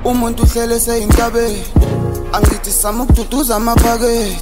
Umuntu uhlele seyintabeni, angithi sama ukududuza amaphakethe.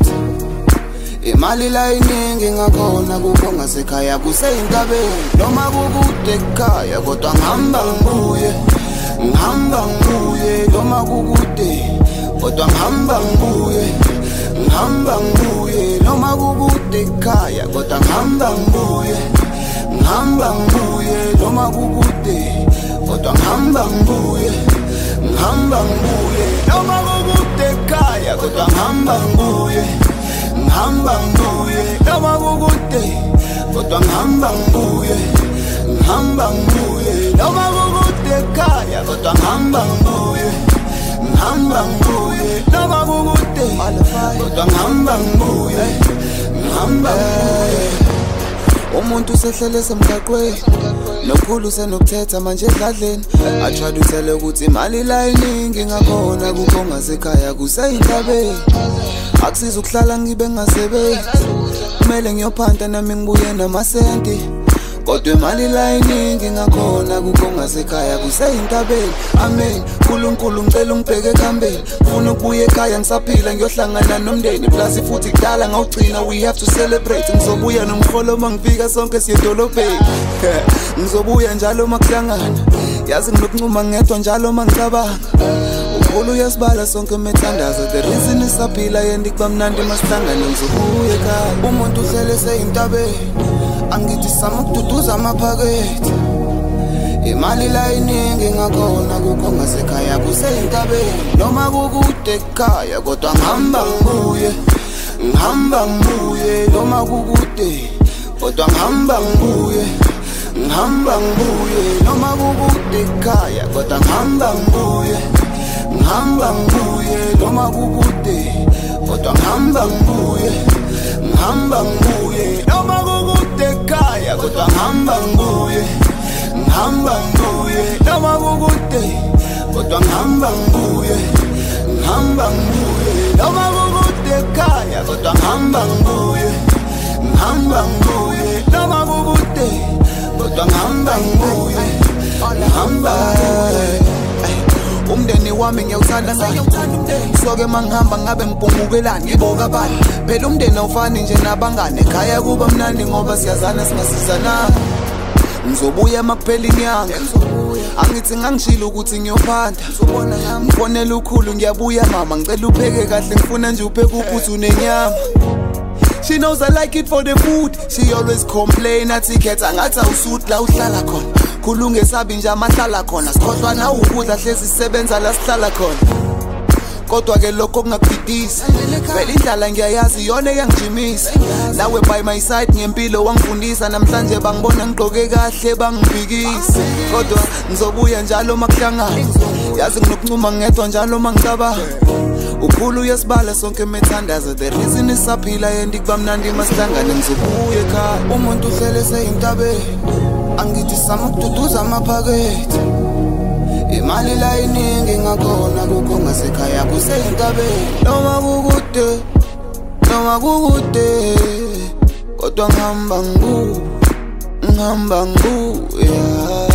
Imali la iningi ngakhona kukhonga sekhaya kuseyintabeni. Noma kukude ekhaya kodwa ngihamba ngibuye, ngihamba ngibuye. Noma kukude kodwa ngihamba ngibuye, ngihamba ngibuye. Noma kukude ekhaya kodwa ngihamba ngibuye, ngihamba ngibuye. Noma kukude kodwa ngihamba ngibuye, ngihamba ngibuye. Noma kukude ekhaya kodwa ngihamba ngibuye, ngihamba ngibuye. Noma kukude kodwa ngihamba ngibuye, ngihamba ngibuye. Noma kukude ekhaya kodwa ngihamba ngibuye, ngihamba ngibuye. Noma kukude kodwa ngihamba ngibuye, ngihamba ngibuye. Umuntu sehlele semgaqweni, nokhulu senokuthetha manje edladleni. Athwala uthele ukuthi imali la iningi ngakhona kukhonga sekhaya kuseyintabeni. Akusiza ukuhlala ngibe ngasebenzi, kumele ngiyophanda nami ngibuye namasenti. Kodwa imali la iningi ngakhona kukhonga sekhaya kuseyintabeni. Amen. Nkulunkulu ngicela ungibheke ekhambeni, ngifuna ukubuya ekhaya ngisaphila ngiyohlangana nomndeni. Plus futhi kudala ngawugcina, we have to celebrate. Ngizobuya nomholo mangifika sonke siye edolobheni. Ngizobuya njalo makuhlangana, yazi nginokuncuma ngedwa njalo mangicabanga. Ukhulu uyasibala sonke methandaza, the reason isaphila yendi kuba mnandi masihlangane. Ngizobuya ekhaya. Umuntu uhlele seyintabeni, angithi sama ukududuza amaphakethe. Imali la iningi ngakhona kukhonga sekhaya kuseyintabeni. Noma kukude ekhaya kodwa ngihamba ngibuye, ngihamba ngibuye. Noma kukude kodwa ngihamba ngibuye, ngihamba ngibuye. Noma kukude ekhaya kodwa ngihamba ngibuye, ngihamba ngibuye. Noma kukude kodwa ngihamba ngibuye, ngihamba ngibuye. Noma kukude ekhaya kodwa ngihamba ngibuye, ngihamba ngibuye. Noma kukude kodwa ngihamba ngibuye, ngihamba ngibuye. Noma kukude ekhaya kodwa ngihamba ngibuye, ngihamba ngibuye. Noma kukude kodwa ngihamba ngibuye, ngihamba ngibuye. Umndeni wami ngiyawuthanda ngani, soke mangihamba ngabe ngibhungukelani, ngiboka bani. Phela umndeni awufani nje nabangane, ekhaya kuba mnandi ngoba siyazana singasizana. Ngizobuya makuphela inyanga, angithi ngangishilo ukuthi ngiyophanda. Ngifonela ukhulu ngiyabuya mama, ngicela upheke kahle, ngifuna nje upheke uphuthu nenyama. She knows I like it for the food, she always complain athi khetha ngathi awusuthi la uhlala khona. Khulu ngesabi nje amahlala khona, sikhohlwa na ukudla hlezi sisebenza la sihlala khona. Kodwa ke lokho kungakudidisi, vele indlala ngiyayazi yona eyangijimisa. Nawe by my side ngempilo wangifundisa, namhlanje bangibona ngigqoke kahle bangiphikisa. Kodwa ngizobuya njalo makuhlangana, yazi nginokuncuma ngedwa njalo mangicabanga. Ukhulu uyasibala sonke methandaza, the reason isaphila yendi kuba mnandi masihlangane. Ngizobuya ekhaya. Umuntu uhlele seyintabeni, angithi sama ukududuza amaphakethe. Imali la iningi ngakhona kukhonga sekhaya kuseyintabeni. Noma kukude, noma kukude kodwa ngihamba ngibuye, ngihamba ngibuye.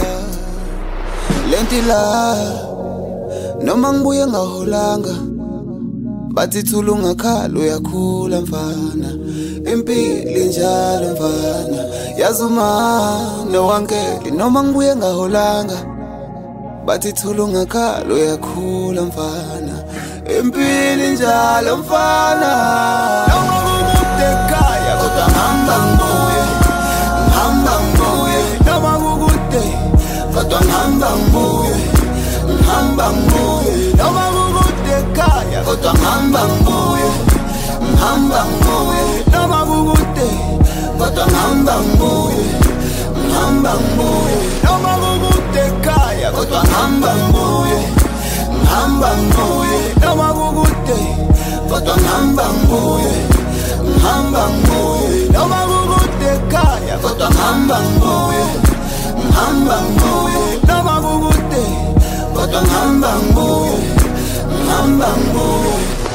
Lenti la noma ngibuye ngaholanga, bathi thula ungakhala uyakhula mfana. Impilo njalo mfana, yazi uma nowangeli. Noma ngibuye ngaholanga, bathi thula ungakhala uyakhula mfana. Impilo njalo mfana. Noma kukude ekhaya kodwa ngihamba ngibuye, ngihamba ngibuye. Noma kukude kodwa ngihamba ngibuye, ngihamba ngibuye. Noma kukude ekhaya kodwa ngihamba ngibuye, ngihamba ngibuye. Noma kukude kodwa ngihamba ngibuye, ngihamba ngibuye. Noma kukude ekhaya kodwa ngihamba ngibuye, ngihamba ngibuye. Noma kukude kodwa ngihamba ngibuye, ngihamba ngibuye. Noma kukude ekhaya kodwa ngihamba ngibuye, ngihamba ngibuye. Noma kukude kodwa ngihamba ngibuye, ngihamba ngibuye.